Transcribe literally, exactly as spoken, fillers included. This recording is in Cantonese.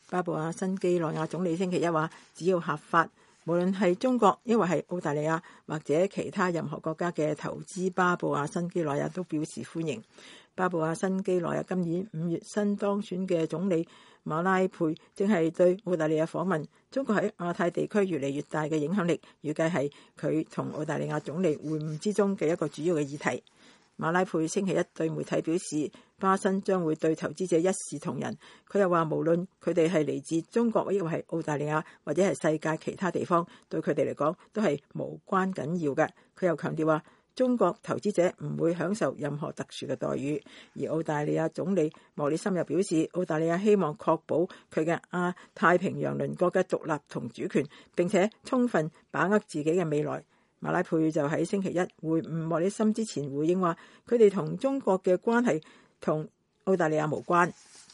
巴布亞新幾內亞總理星期一話，只要合法，無論係中國抑或係澳大利亞或者其他任何國家嘅投資巴布亞新幾內亞都表示歡迎。巴布亞新幾內亞今年五月新當選嘅總理馬拉佩正係對澳大利亞訪問。中國喺亞太地區越嚟越大嘅影響力，預計係佢同澳大利亞總理會晤之中嘅一個主要嘅議題。馬拉佩星期一對媒體表示，巴新將會對投資者一視同仁。佢又話，無論佢哋係嚟自中國，抑或係澳大利亞或者係世界其他地方，對佢哋嚟講都係無關緊要嘅。佢又強調話，中國投資者唔會享受任何特殊嘅待遇。而澳大利亞總理莫里森又表示，澳大利亞希望確保佢嘅亞太平洋鄰國嘅獨立同主權，並且充分把握自己嘅未來。馬拉佩就喺星期一會晤莫里森之前回應話，佢哋同中國嘅關係同澳大利亞無關。